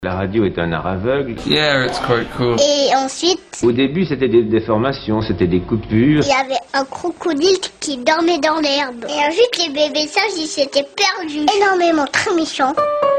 La radio est un art aveugle. Yeah, it's quite cool. Et ensuite, Au début, c'était des déformations, c'était des coupures. il y avait un crocodile qui dormait dans l'herbe. Et ensuite, les bébés sages, ils s'étaient perdus. Énormément, très méchants.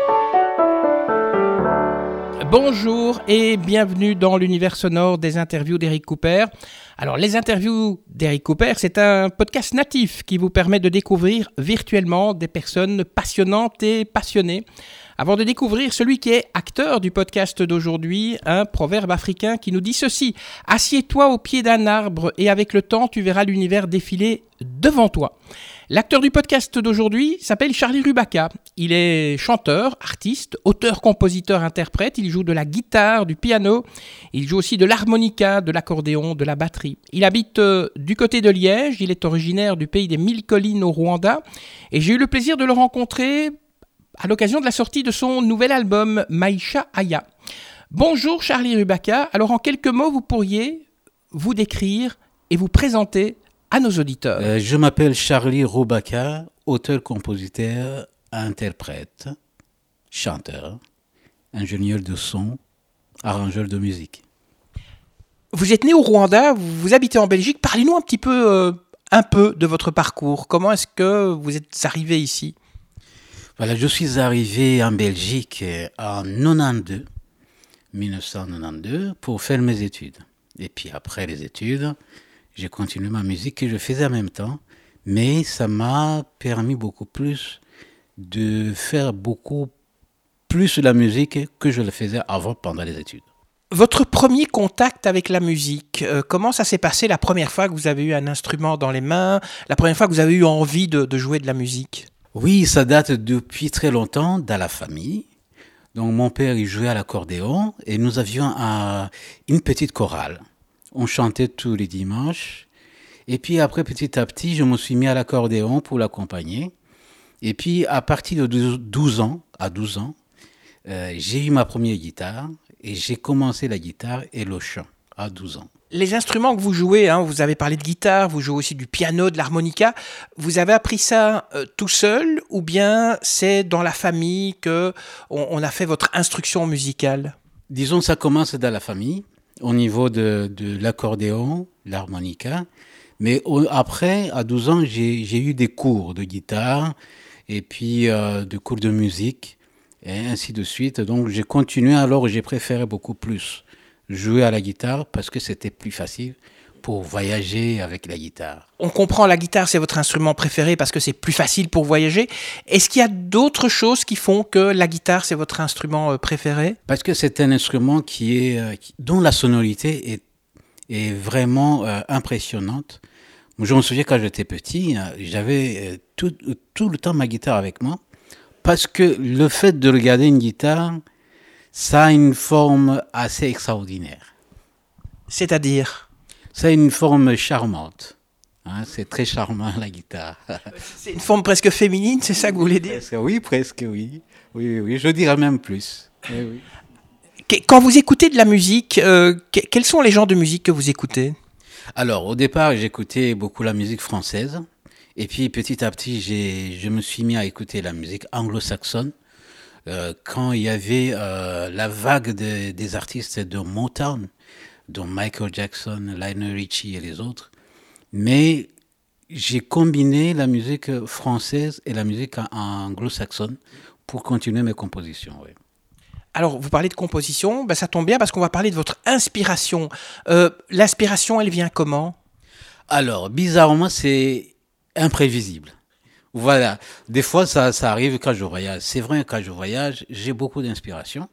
Bonjour et bienvenue dans l'univers sonore des interviews d'Eric Cooper. Alors, les interviews d'Eric Cooper, c'est un podcast natif qui vous permet de découvrir virtuellement des personnes passionnantes et passionnées. Avant de découvrir celui qui est acteur du podcast d'aujourd'hui, un proverbe africain qui nous dit ceci: « Assieds-toi au pied d'un arbre et avec le temps, tu verras l'univers défiler devant toi. » L'acteur du podcast d'aujourd'hui s'appelle Charlie Rubaka. Il est chanteur, artiste, auteur, compositeur, interprète. Il joue de la guitare, du piano. Il joue aussi de l'harmonica, de l'accordéon, de la batterie. Il habite du côté de Liège. Il est originaire du pays des 1000 collines au Rwanda. Et j'ai eu le plaisir de le rencontrer à l'occasion de la sortie de son nouvel album Maïcha Aya. Bonjour Charlie Rubaka. Alors en quelques mots, vous pourriez vous décrire et vous présenter à nos auditeurs. Je m'appelle Charlie Rubaka, auteur, compositeur, interprète, chanteur, ingénieur de son, arrangeur de musique. Vous êtes né au Rwanda, vous habitez en Belgique. Parlez-nous un peu de votre parcours. Comment est-ce que vous êtes arrivé ici ? Voilà, je suis arrivé en Belgique en 1992, pour faire mes études. Et puis après les études, j'ai continué ma musique que je faisais en même temps, mais ça m'a permis beaucoup plus de faire beaucoup plus de la musique que je le faisais avant, pendant les études. Votre premier contact avec la musique, comment ça s'est passé la première fois que vous avez eu un instrument dans les mains, la première fois que vous avez eu envie de jouer de la musique ? Oui, ça date depuis très longtemps dans la famille. Donc mon père, il jouait à l'accordéon et nous avions une petite chorale. On chantait tous les dimanches. Et puis après, petit à petit, je me suis mis à l'accordéon pour l'accompagner. Et puis à partir de 12 ans, j'ai eu ma première guitare et j'ai commencé la guitare et le chant à 12 ans. Les instruments que vous jouez, vous avez parlé de guitare, vous jouez aussi du piano, de l'harmonica. Vous avez appris ça tout seul ou bien c'est dans la famille qu'on a fait votre instruction musicale ? Disons, ça commence dans la famille, au niveau de l'accordéon, l'harmonica. Mais après, à 12 ans, j'ai eu des cours de guitare et puis des cours de musique et ainsi de suite. Donc j'ai continué, alors j'ai préféré beaucoup plus jouer à la guitare parce que c'était plus facile pour voyager avec la guitare. On comprend, la guitare c'est votre instrument préféré parce que c'est plus facile pour voyager. Est-ce qu'il y a d'autres choses qui font que la guitare c'est votre instrument préféré ? Parce que c'est un instrument dont la sonorité est vraiment impressionnante. Je me souviens quand j'étais petit, j'avais tout le temps ma guitare avec moi parce que le fait de regarder une guitare, ça a une forme assez extraordinaire. C'est-à-dire ? Ça a une forme charmante. C'est très charmant, la guitare. C'est une forme presque féminine, c'est ça que vous voulez dire ? Presque, oui. Oui, je dirais même plus. Oui. Quand vous écoutez de la musique, quels sont les genres de musique que vous écoutez ? Alors, au départ, j'écoutais beaucoup la musique française. Et puis, petit à petit, je me suis mis à écouter la musique anglo-saxonne. Quand il y avait la vague des artistes de Motown, dont Michael Jackson, Lionel Richie et les autres. Mais j'ai combiné la musique française et la musique anglo-saxonne pour continuer mes compositions. Oui. Alors, vous parlez de composition, ça tombe bien parce qu'on va parler de votre inspiration. L'inspiration, elle vient comment ? Alors, bizarrement, c'est imprévisible. Voilà, des fois ça arrive quand je voyage. C'est vrai, quand je voyage, j'ai beaucoup d'inspiration.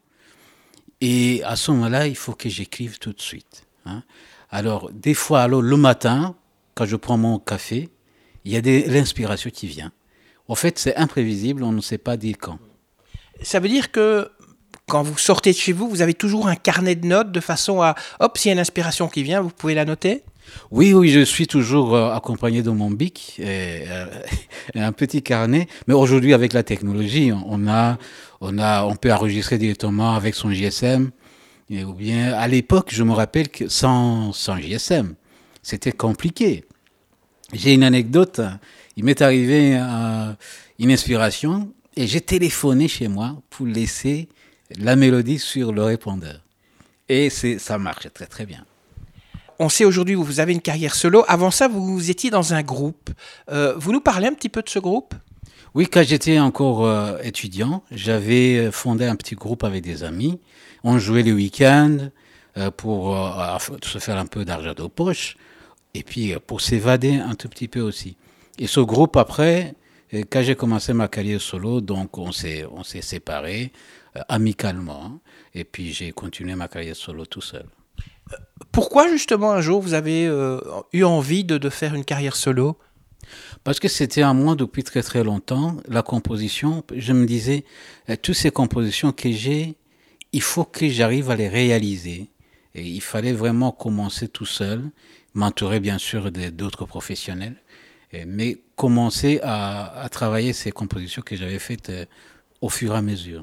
Et à ce moment-là, il faut que j'écrive tout de suite. Alors, des fois, le matin, quand je prends mon café, il y a l'inspiration qui vient. En fait, c'est imprévisible, on ne sait pas dire quand. Ça veut dire que quand vous sortez de chez vous, vous avez toujours un carnet de notes de façon à, s'il y a une inspiration qui vient, vous pouvez la noter ? Oui, je suis toujours accompagné de mon bic et un petit carnet. Mais aujourd'hui, avec la technologie, on peut enregistrer directement avec son GSM. Ou bien, à l'époque, je me rappelle que sans GSM, c'était compliqué. J'ai une anecdote. Il m'est arrivé une inspiration et j'ai téléphoné chez moi pour laisser la mélodie sur le répondeur. Et ça marche très très bien. On sait aujourd'hui que vous avez une carrière solo. Avant ça, vous étiez dans un groupe. Vous nous parlez un petit peu de ce groupe ? Oui, quand j'étais encore étudiant, j'avais fondé un petit groupe avec des amis. On jouait les week-ends pour se faire un peu d'argent de poche et puis pour s'évader un tout petit peu aussi. Et ce groupe, après, quand j'ai commencé ma carrière solo, donc on s'est séparés amicalement. Et puis j'ai continué ma carrière solo tout seul. Pourquoi justement un jour vous avez eu envie de faire une carrière solo ? Parce que c'était à moi depuis très très longtemps, la composition. Je me disais, toutes ces compositions que j'ai, il faut que j'arrive à les réaliser. Et il fallait vraiment commencer tout seul, m'entourer bien sûr d'autres professionnels, mais commencer à travailler ces compositions que j'avais faites au fur et à mesure.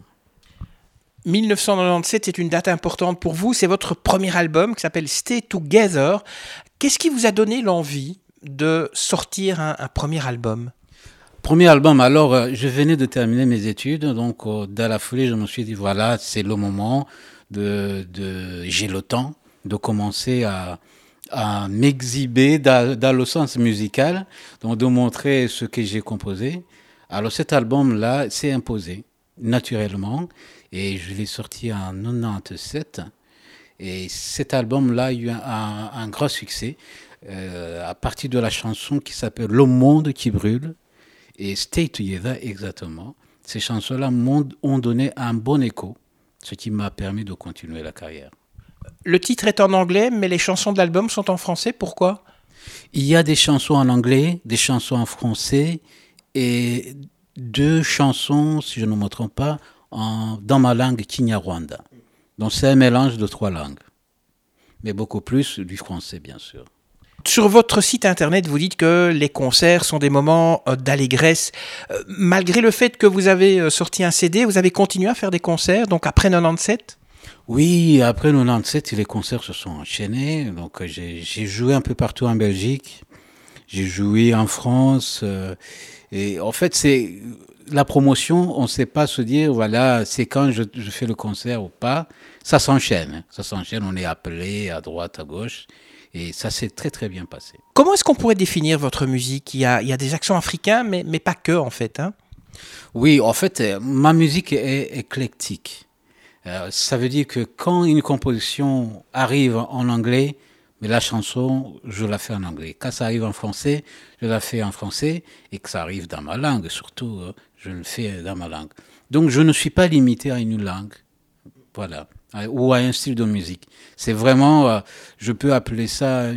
1997, c'est une date importante pour vous. C'est votre premier album qui s'appelle Stay Together. Qu'est-ce qui vous a donné l'envie de sortir un premier album ? Premier album, alors je venais de terminer mes études, donc dans la foulée, je me suis dit voilà, c'est le moment j'ai le temps de commencer à m'exhiber dans le sens musical, donc de montrer ce que j'ai composé. Alors cet album-là s'est imposé naturellement et je l'ai sorti en 97 et cet album-là a eu un grand succès à partir de la chanson qui s'appelle Le Monde qui brûle et Stay Together exactement. Ces chansons-là ont donné un bon écho, ce qui m'a permis de continuer la carrière. Le titre est en anglais, mais les chansons de l'album sont en français. Pourquoi ? Il y a des chansons en anglais, des chansons en français et 2 chansons, si je ne me trompe pas, dans ma langue Kinyarwanda. Donc c'est un mélange de 3 langues, mais beaucoup plus du français bien sûr. Sur votre site internet, vous dites que les concerts sont des moments d'allégresse. Malgré le fait que vous avez sorti un CD, vous avez continué à faire des concerts, donc après 97 ? Oui, après 97, les concerts se sont enchaînés. Donc j'ai joué un peu partout en Belgique, j'ai joué en France. Et en fait, c'est la promotion, on ne sait pas se dire, voilà, c'est quand je fais le concert ou pas. Ça s'enchaîne, on est appelé à droite, à gauche. Et ça s'est très très bien passé. Comment est-ce qu'on pourrait définir votre musique ? Il y a des accents africains, mais pas que en fait. Hein ? Oui, en fait, ma musique est éclectique. Ça veut dire que quand une composition arrive en anglais, mais la chanson, je la fais en anglais. Quand ça arrive en français, je la fais en français. Et que ça arrive dans ma langue, surtout, je le fais dans ma langue. Donc je ne suis pas limité à une langue. Voilà. Ou à un style de musique. C'est vraiment, je peux appeler ça,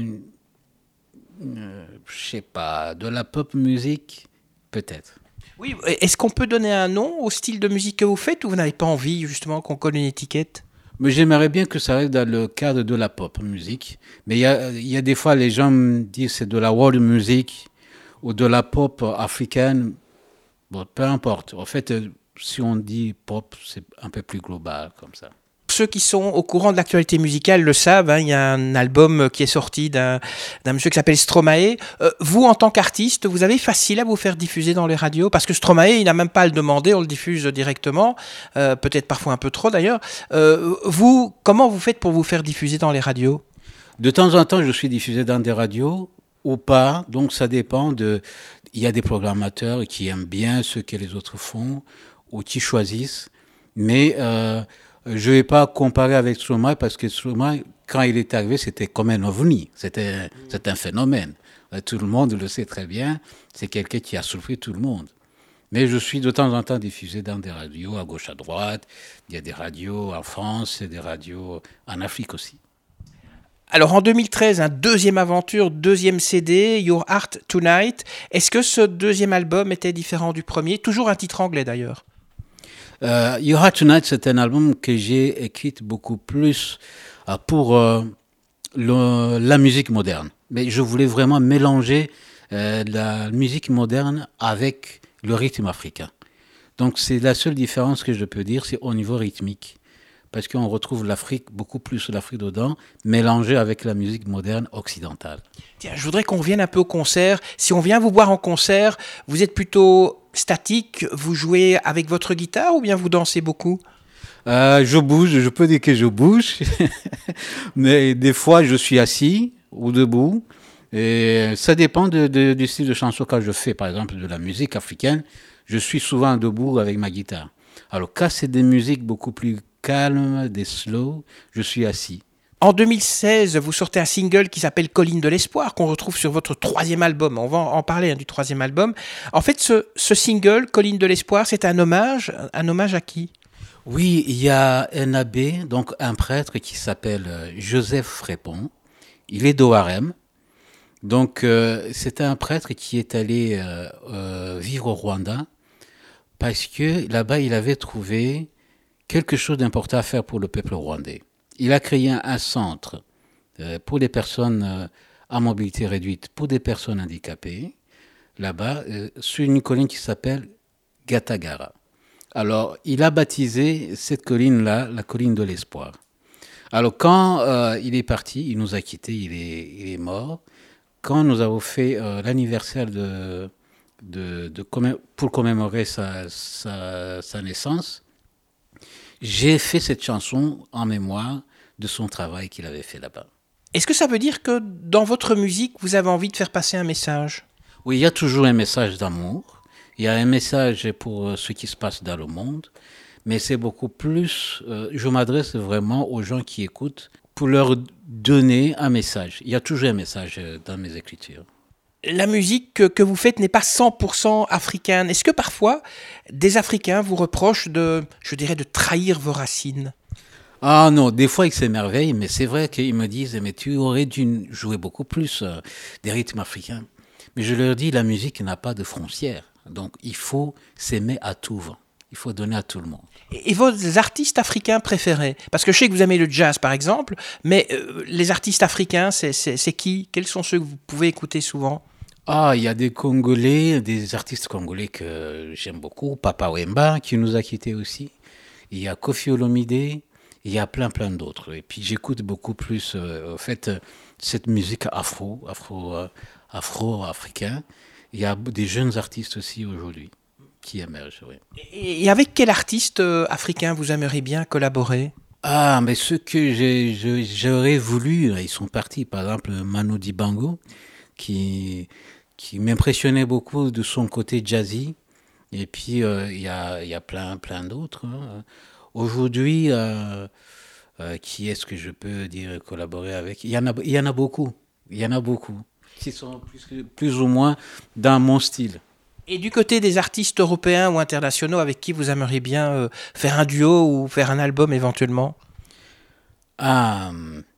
je sais pas, de la pop musique, peut-être. Oui, est-ce qu'on peut donner un nom au style de musique que vous faites ou vous n'avez pas envie justement qu'on colle une étiquette ? Mais j'aimerais bien que ça reste dans le cadre de la pop musique. Mais il y a des fois, les gens me disent c'est de la world music ou de la pop africaine. Bon, peu importe. En fait, si on dit pop, c'est un peu plus global comme ça. Ceux qui sont au courant de l'actualité musicale le savent, hein, il y a un album qui est sorti d'un monsieur qui s'appelle Stromae. Vous, en tant qu'artiste, vous avez facile à vous faire diffuser dans les radios ? Parce que Stromae, il n'a même pas à le demander, on le diffuse directement, peut-être parfois un peu trop d'ailleurs. Vous, comment vous faites pour vous faire diffuser dans les radios ? De temps en temps, je suis diffusé dans des radios ou pas, donc ça dépend de... Il y a des programmateurs qui aiment bien ce que les autres font ou qui choisissent, mais... je ne vais pas comparer avec Stromae parce que Stromae, quand il est arrivé, c'était comme un ovni. C'était un phénomène. Tout le monde le sait très bien. C'est quelqu'un qui a surpris tout le monde. Mais je suis de temps en temps diffusé dans des radios à gauche, à droite. Il y a des radios en France et des radios en Afrique aussi. Alors en 2013, un deuxième aventure, deuxième CD, Your Heart Tonight. Est-ce que ce deuxième album était différent du premier ? Toujours un titre anglais d'ailleurs. Your Heart Tonight, c'est un album que j'ai écrit beaucoup plus pour la musique moderne. Mais je voulais vraiment mélanger la musique moderne avec le rythme africain. Donc c'est la seule différence que je peux dire, c'est au niveau rythmique. Parce qu'on retrouve l'Afrique, beaucoup plus l'Afrique dedans, mélangée avec la musique moderne occidentale. Tiens, je voudrais qu'on revienne un peu au concert. Si on vient vous voir en concert, vous êtes plutôt statique, vous jouez avec votre guitare ou bien vous dansez beaucoup ? Je bouge, je peux dire que je bouge, mais des fois je suis assis ou debout. Et ça dépend du style de chanson que je fais. Par exemple, de la musique africaine, je suis souvent debout avec ma guitare. Alors, quand c'est des musiques beaucoup plus calmes, des slow, je suis assis. En 2016, vous sortez un single qui s'appelle Colline de l'espoir, qu'on retrouve sur votre 3e album. On va en parler du 3e album. En fait, ce single, Colline de l'espoir, c'est un hommage à qui ? Oui, il y a un abbé, donc un prêtre qui s'appelle Joseph Frépon. Il est d'Oarem. Donc, c'est un prêtre qui est allé vivre au Rwanda parce que là-bas, il avait trouvé quelque chose d'important à faire pour le peuple rwandais. Il a créé un centre pour des personnes à mobilité réduite, pour des personnes handicapées, là-bas, sur une colline qui s'appelle Gatagara. Alors, il a baptisé cette colline-là, la colline de l'espoir. Alors, quand il est parti, il nous a quittés, il est mort. Quand nous avons fait l'anniversaire pour commémorer sa naissance, j'ai fait cette chanson en mémoire de son travail qu'il avait fait là-bas. Est-ce que ça veut dire que dans votre musique, vous avez envie de faire passer un message ? Oui, il y a toujours un message d'amour. Il y a un message pour ce qui se passe dans le monde. Mais c'est beaucoup plus... je m'adresse vraiment aux gens qui écoutent pour leur donner un message. Il y a toujours un message dans mes écritures. La musique que vous faites n'est pas 100% africaine. Est-ce que parfois, des Africains vous reprochent de trahir vos racines ? Ah non, des fois ils s'émerveillent, mais c'est vrai qu'ils me disent « mais tu aurais dû jouer beaucoup plus des rythmes africains ». Mais je leur dis, la musique n'a pas de frontières. Donc il faut s'aimer à tout vent. Il faut donner à tout le monde. Et vos artistes africains préférés ? Parce que je sais que vous aimez le jazz, par exemple, mais les artistes africains, c'est qui ? Quels sont ceux que vous pouvez écouter souvent ? Ah, il y a des Congolais, des artistes congolais que j'aime beaucoup. Papa Wemba, qui nous a quittés aussi. Il y a Koffi Olomide. Il y a plein d'autres. Et puis j'écoute beaucoup plus, cette musique afro-africain. Il y a des jeunes artistes aussi aujourd'hui qui émergent. Oui. Et avec quel artiste africain vous aimeriez bien collaborer ? Ah, mais ceux que j'aurais voulu, ils sont partis. Par exemple, Manu Dibango, qui m'impressionnait beaucoup de son côté jazzy. Et puis, il y a plein d'autres. Hein. Aujourd'hui, qui est-ce que je peux dire collaborer avec ? Il y en a beaucoup. Il y en a beaucoup qui sont plus ou moins dans mon style. Et du côté des artistes européens ou internationaux avec qui vous aimeriez bien faire un duo ou faire un album éventuellement ? Ah,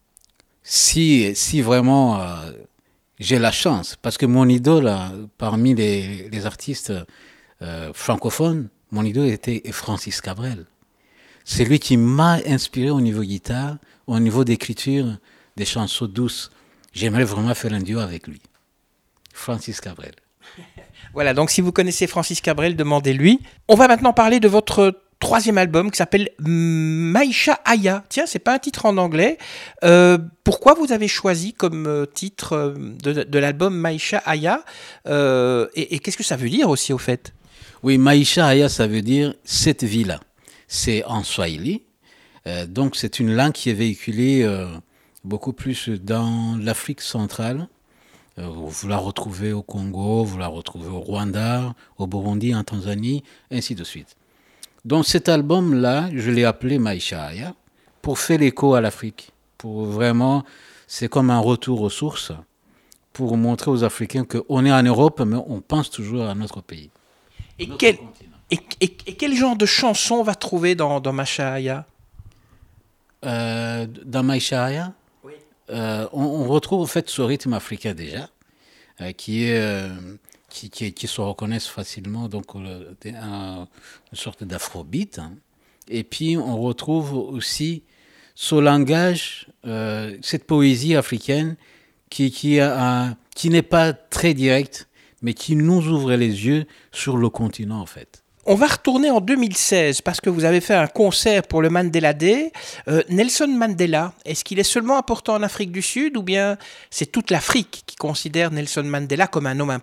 si vraiment j'ai la chance, parce que mon idole parmi les artistes francophones, mon idole était Francis Cabrel. C'est lui qui m'a inspiré au niveau guitare, au niveau d'écriture des chansons douces. J'aimerais vraiment faire un duo avec lui. Francis Cabrel. Voilà, donc si vous connaissez Francis Cabrel, demandez-lui. On va maintenant parler de votre 3e album qui s'appelle Maïcha Aya. Tiens, c'est pas un titre en anglais. Pourquoi vous avez choisi comme titre de l'album Maïcha Aya et qu'est-ce que ça veut dire aussi au fait ? Oui, Maïcha Aya, ça veut dire cette vie-là. C'est en Swahili. Donc c'est une langue qui est véhiculée beaucoup plus dans l'Afrique centrale. Vous la retrouvez au Congo, vous la retrouvez au Rwanda, au Burundi, en Tanzanie, ainsi de suite. Donc cet album-là, je l'ai appelé Maïcha Aya pour faire l'écho à l'Afrique. Pour vraiment, c'est comme un retour aux sources pour montrer aux Africains qu'on est en Europe, mais on pense toujours à notre pays. Et quel genre de chanson on va trouver dans Maïcha Aya ? Dans Maïcha Aya, oui. On retrouve en fait ce rythme africain déjà, qui se reconnaissent facilement, donc une sorte d'afrobeat. Hein. Et puis on retrouve aussi ce langage, cette poésie africaine qui n'est pas très directe, mais qui nous ouvre les yeux sur le continent en fait. On va retourner en 2016 parce que vous avez fait un concert pour le Mandela Day. Nelson Mandela, est-ce qu'il est seulement important en Afrique du Sud ou bien c'est toute l'Afrique qui considère Nelson Mandela comme un homme important ?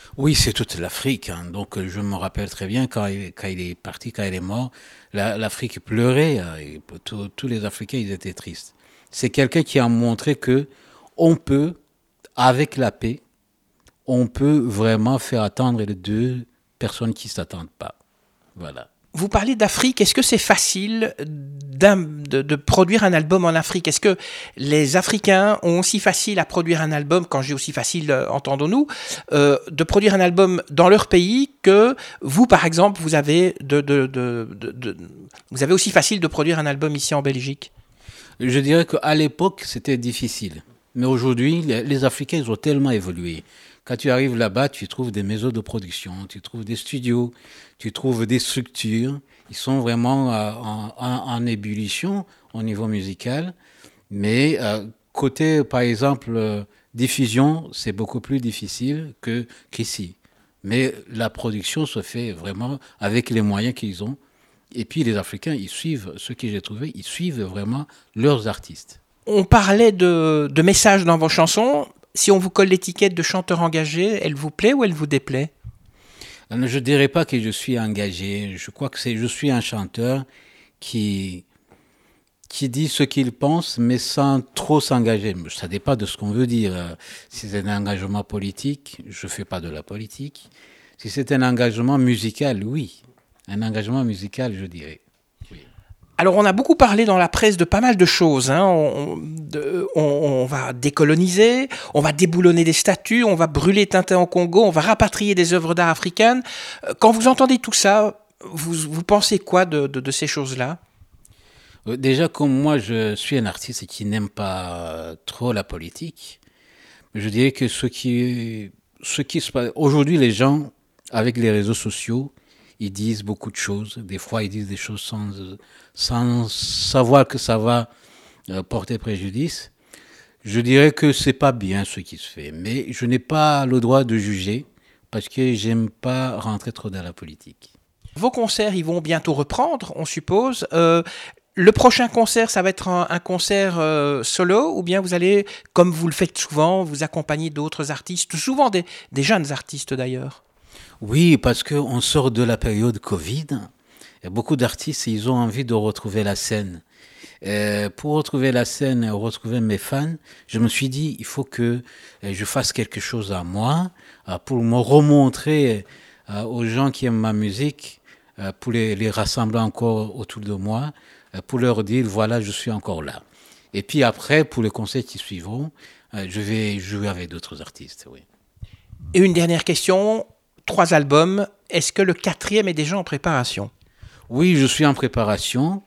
Oui, c'est toute l'Afrique. Hein. Donc, je me rappelle très bien quand il est parti, quand il est mort, l'Afrique pleurait. Et tous les Africains, ils étaient tristes. C'est quelqu'un qui a montré que on peut, avec la paix, on peut vraiment faire attendre les deux personnes qui ne s'attendent pas. Voilà. Vous parlez d'Afrique, est-ce que c'est facile de produire un album en Afrique? Est-ce que les Africains ont aussi facile à produire un album, quand je dis aussi facile, entendons-nous, de produire un album dans leur pays que vous, par exemple, vous avez vous avez aussi facile de produire un album ici en Belgique? Je dirais qu'à l'époque, c'était difficile. Mais aujourd'hui, les Africains, ils ont tellement évolué. Quand tu arrives là-bas, tu trouves des maisons de production, tu trouves des studios, tu trouves des structures. Ils sont vraiment en ébullition au niveau musical. Mais côté, par exemple, diffusion, c'est beaucoup plus difficile qu'ici. Mais la production se fait vraiment avec les moyens qu'ils ont. Et puis les Africains, ils suivent, ce que j'ai trouvé, ils suivent vraiment leurs artistes. On parlait de messages dans vos chansons. Si on vous colle l'étiquette de chanteur engagé, elle vous plaît ou elle vous déplaît? Je ne dirais pas que je suis engagé. Je crois que je suis un chanteur qui dit ce qu'il pense, mais sans trop s'engager. Ça dépend de ce qu'on veut dire. Si c'est un engagement politique, je ne fais pas de la politique. Si c'est un engagement musical, oui. Un engagement musical, je dirais. Alors, on a beaucoup parlé dans la presse de pas mal de choses. Hein. On va décoloniser, on va déboulonner des statues, on va brûler Tintin au Congo, on va rapatrier des œuvres d'art africaines. Quand vous entendez tout ça, vous pensez quoi de ces choses-là? Déjà, comme moi, je suis un artiste qui n'aime pas trop la politique, je dirais que ce qui se passe... Aujourd'hui, les gens, avec les réseaux sociaux, ils disent beaucoup de choses. Des fois, ils disent des choses sans savoir que ça va porter préjudice. Je dirais que c'est pas bien ce qui se fait. Mais je n'ai pas le droit de juger parce que j'aime pas rentrer trop dans la politique. Vos concerts, ils vont bientôt reprendre, on suppose. Le prochain concert, ça va être un concert solo ou bien vous allez, comme vous le faites souvent, vous accompagner d'autres artistes, souvent des jeunes artistes d'ailleurs? Oui, parce qu'on sort de la période Covid. Et beaucoup d'artistes, ils ont envie de retrouver la scène. Pour retrouver la scène et retrouver mes fans, je me suis dit, il faut que je fasse quelque chose à moi pour me remontrer aux gens qui aiment ma musique, pour les rassembler encore autour de moi, pour leur dire, voilà, je suis encore là. Et puis après, pour les concerts qui suivront, je vais jouer avec d'autres artistes, oui. Et une dernière question, 3 albums, est-ce que le 4e est déjà en préparation? Oui, je suis en préparation.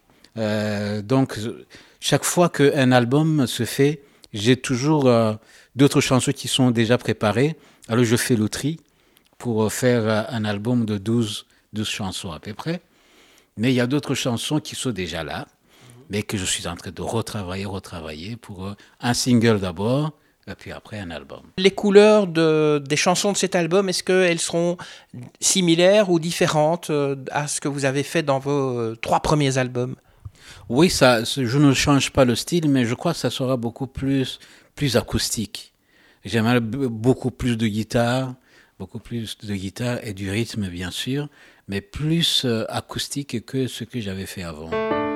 Donc, chaque fois qu'un album se fait, j'ai toujours d'autres chansons qui sont déjà préparées. Alors, je fais le tri pour faire un album de 12 chansons à peu près. Mais il y a d'autres chansons qui sont déjà là, mais que je suis en train de retravailler pour un single d'abord, et puis après un album. Les couleurs des chansons de cet album, est-ce qu'elles seront similaires ou différentes à ce que vous avez fait dans vos 3 premiers albums? Oui, je ne change pas le style, mais je crois que ça sera beaucoup plus acoustique. J'aimerais beaucoup plus de guitare et du rythme, bien sûr, mais plus acoustique que ce que j'avais fait avant.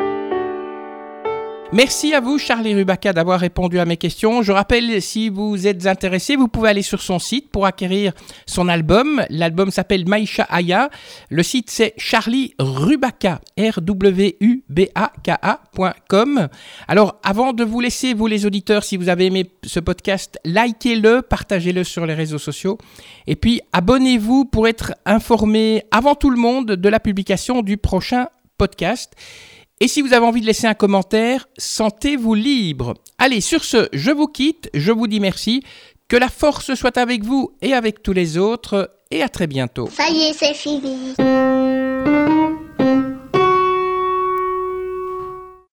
Merci à vous, Charlie Rubaka, d'avoir répondu à mes questions. Je rappelle, si vous êtes intéressé, vous pouvez aller sur son site pour acquérir son album. L'album s'appelle Maïcha Aya. Le site, c'est charlierubaka, rwubaka.com. Alors, avant de vous laisser, vous les auditeurs, si vous avez aimé ce podcast, likez-le, partagez-le sur les réseaux sociaux. Et puis, abonnez-vous pour être informé avant tout le monde de la publication du prochain podcast. Et si vous avez envie de laisser un commentaire, sentez-vous libre. Allez, sur ce, je vous quitte, je vous dis merci, que la force soit avec vous et avec tous les autres, et à très bientôt. Ça y est, c'est fini.